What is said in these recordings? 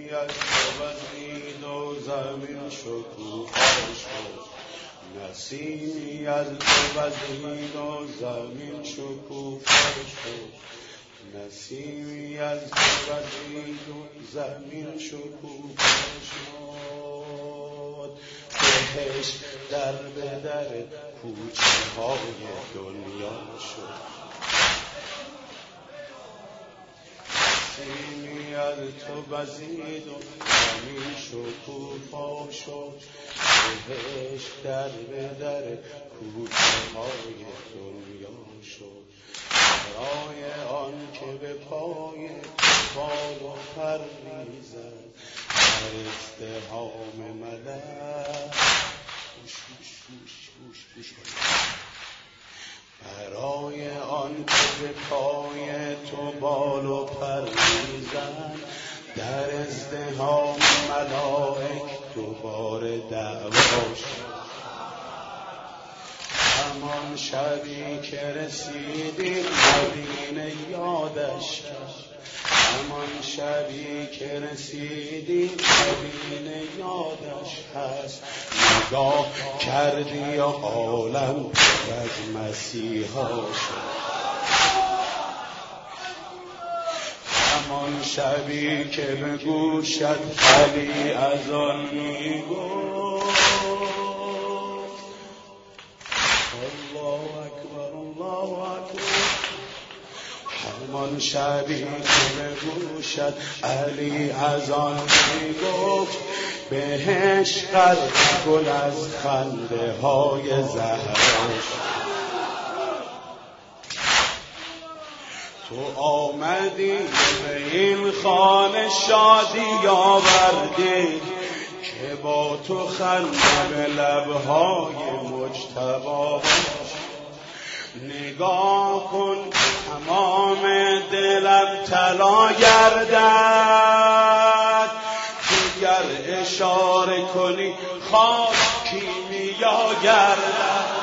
نسیمی از تو وزید و زمین شکوفا شد نسیمی از تو وزید و زمین شکوفا شد نسیمی از تو وزید و زمین شکوفا شد بهشت در به در کوچه های دنیا شد نسیمی از تو وزید و زمین شکوفا شد بهشت در به در کوچه های دنیا شد برای آن که به پای بال و پر میزد در ازدحام ملک برای آن که به پای تو بال و پر میزد در ازدحام ملائک دوباره دعوا شد همان شبی که رسیدیم مدینه یادش همان شبی که رسیدیم مدینه یادش هست نگاه کردی و عالم از مسیحا شد همان شبی که به گوشت علی از آن میگفت الله اکبر الله اکبر همان شبی که به گوشت علی از آن میگفت بهش قلب گل از خنده های زهرا تو آمدی به این خانه شادی آوردی که با تو خنده به لبهای مجتبی نگاه کن تمام دلم طلا گردد که گر اشاره کنی خاک کیمیا گردد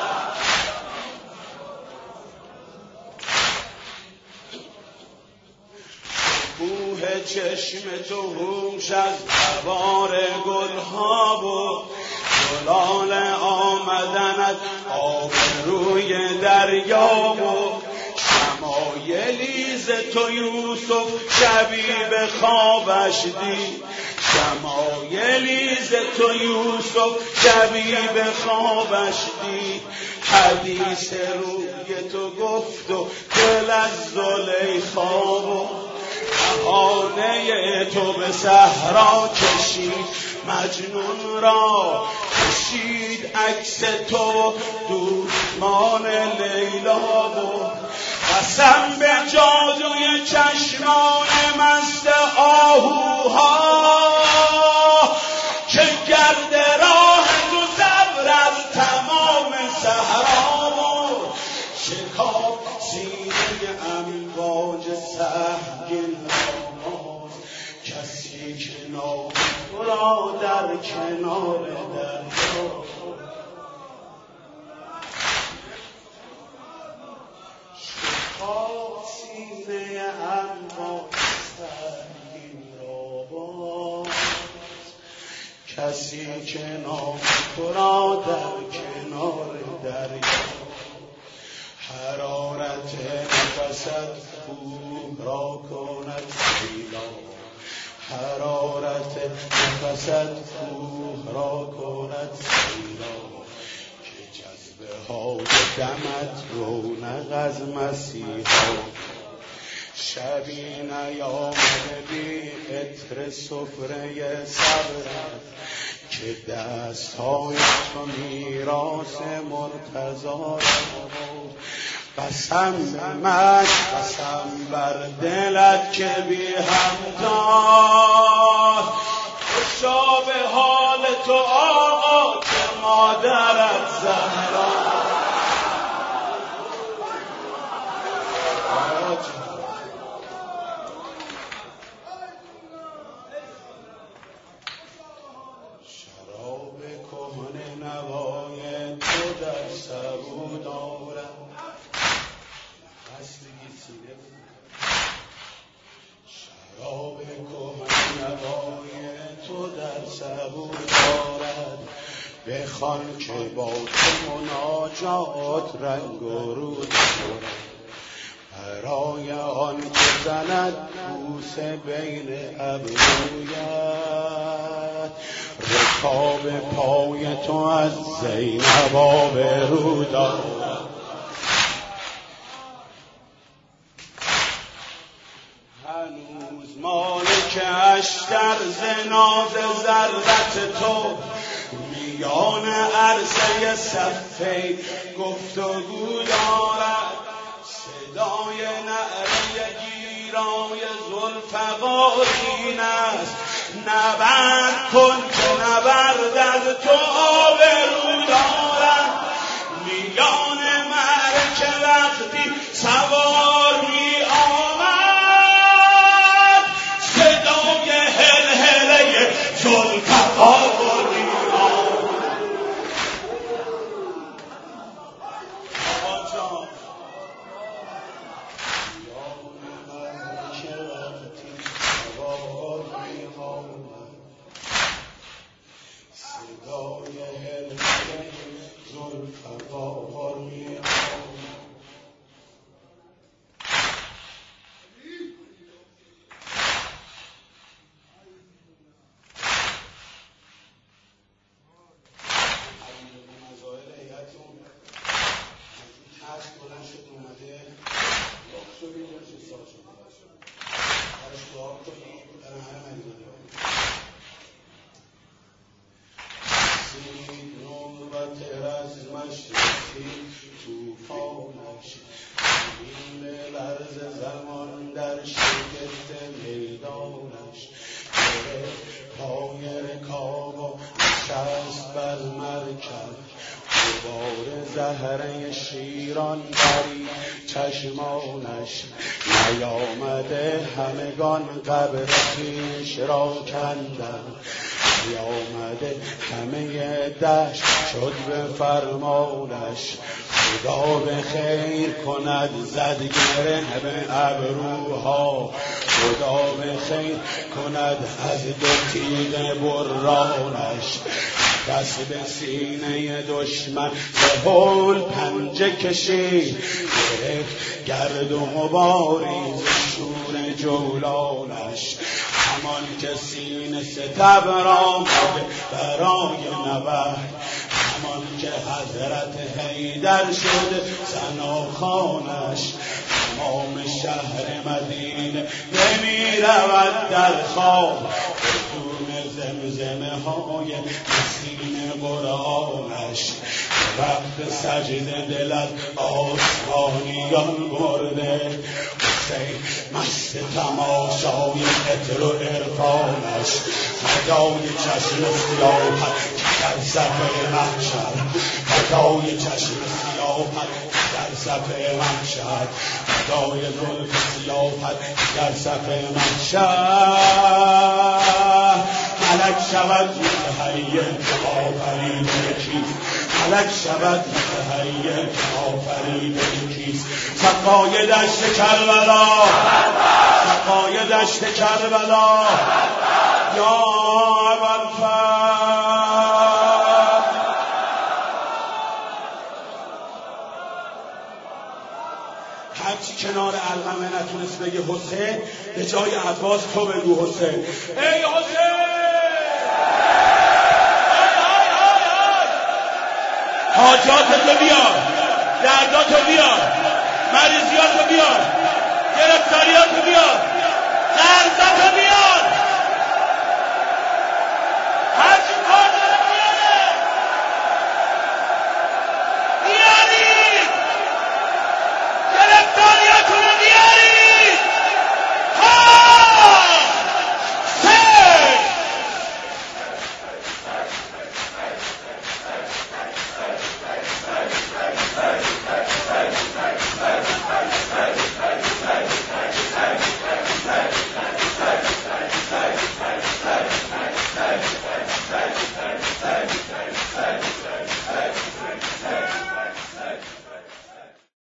کوه چشم تو هوش از دوار گلها بود گلال آمدنت آب روی دریا بود شمایلی ز تو یوسف شبی به خوابش دید شمایلی ز تو یوسف شبی به خوابش دید حدیث روی تو گفت و دل از زلیخا بود بهانه تو به صحرا کشید مجنون را کشید عکس تو دوستمان لیلا بود قسم به جادوی چشمان مست آهوها که گرد راه تو زبر از تمام صحرا بود شکاف سینه امواج سهمگین کسی که نام تو را در کنار دریا شکاف سینه امواج سهمگین را باز کسی که نام تو را در کنار دریا حرارت نفست کوه را کند سیلا حرارت نفست کوه را کند سیلا که جذبه های دمت رونق از مسیحا شبی نیامده بی عطر سفره صبرت که دستهای تو میراث مرتضی بود قسم به من قسم بر دلت که بی همداد خوشا به حال تو آقا که مادرت زهرا شراب کهنه نوای تو در سبو دارم شراب کهنه نوای صبور دارد بخوان که با تو مناجات رنگ و رود دارد برای آن که زند بوسه بین ابرویت رکاب پای تو از زینب آبرو دارد هنوز مالکش در زناز ضربت تو میان عرصه صفه گفتگو دارد صدای نعره گیرای ذوالفقارین است نبرد کن که نبرد از تو آبرو دارد میان معرکه وقتی سوار می آمد صدای هلهله ذوالفقارین توفانش این لرز زمان در شگفت میدانش پای رکاب و نشست بر مرکب دوباره زهره شیران بری چشمانش نیامده همگان قبر خویش را کندن نیامده همه دشت شد به فرمانش خدا به خیر کند زد گره به ابروها خدا به خیر کند از دو تیغ برانش دست به سینه دشمن سهول پنجه کشید گرفت گرد و غباری ز شور جولانش همان که سینه ستبر آمده برای نبرد همان که حضرت حیدر شده ثناخوانش تمام شهر مدینه نمیرود در خواب بدون زمزمه های نسیم قرآنش وقت سجده دل از آسمانیان برده حسین مست تماشای عطر و عرفانش فدای چشم سیاحت در صفحه محشر فدای چشم سیاحت در صفحه محشر فدای زلف سیاحت در صفحه محشر ملک شود متحیر آفریده کیست ملک شود متحیر آفریده کیست سقای دشت کربلا سقای دشت کربلا یا ابوالفضل هرچی کنار علقمه نتونست بگه حسین به جای عباس تو بگو حسین ای حسین حاجاتتو بیار درداتو بیار مریضیاتو بیار گرفتاریاتو بیار